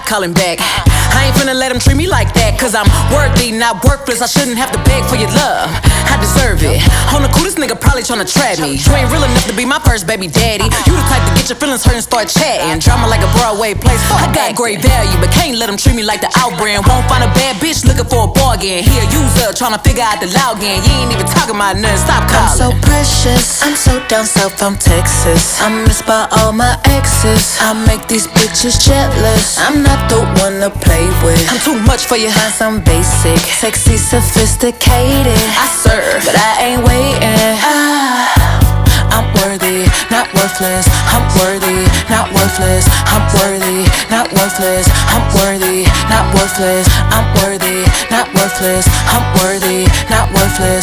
call him back. I ain't finna let him treat me like that, cause I'm worthy, not worthless. I shouldn't have to beg for your love, I deserve it. On the coolest nigga probably tryna trap me. You ain't real enough to be my first baby daddy. You the type to get your feelings hurt and start chatting. Drama like a Broadway place, I got great value, but can't let him treat me like the outbrand. Won't find a bad bitch looking for a bargain. He a user tryna figure out the login. You ain't even talking about nothing, stop calling. I'm so precious, I'm so down south from Texas. I'm missed by all my exes. I make these bitches jealous. I'm not the one to play with. I'm too much for you. Find some basic, sexy, sophisticated. I serve, but I ain't waiting. I'm worthy, not worthless. I'm worthy, not worthless. I'm worthy, not worthless. I'm worthy, not worthless. I'm worthy, not worthless. I'm worthy, not worthless.